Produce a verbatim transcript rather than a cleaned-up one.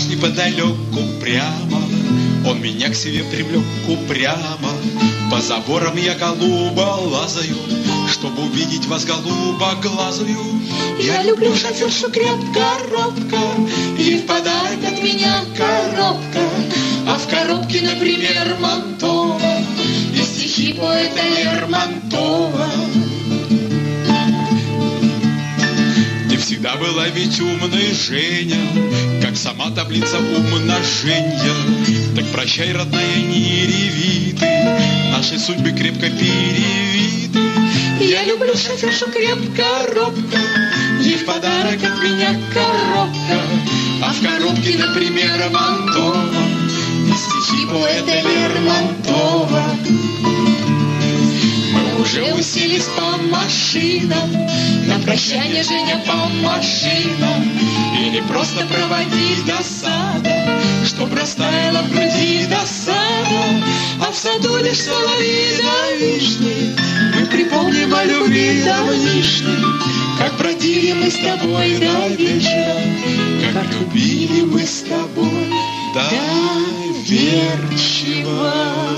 неподалеку прямо, он меня к себе привлек упрямо. По заборам я голубо лазаю, чтобы увидеть вас голубоглазую. Я люблю шофершу крепко, робко, и в подарок от меня коробка. А в коробке, например, Мантова и стихи поэта Лермонтова. Ты всегда была ведь умной, Женя, как сама таблица умноженья. Так прощай, родная, не реви ты, наши судьбы крепко перевиты. Я люблю шофершу крепко, робко, ей в подарок от меня коробка. А в коробке, например, Мантова и стихи поэта Лермонтова. Мы уже уселись по машинам, на прощание, Женя, по машинам. Или просто проводить до сада, чтоб растаяла в груди досада. А в саду лишь соловьи да вишни, мы припомним о любви давнишней. Как бродили мы с тобой до вечера, как любили мы с тобой доверчиво.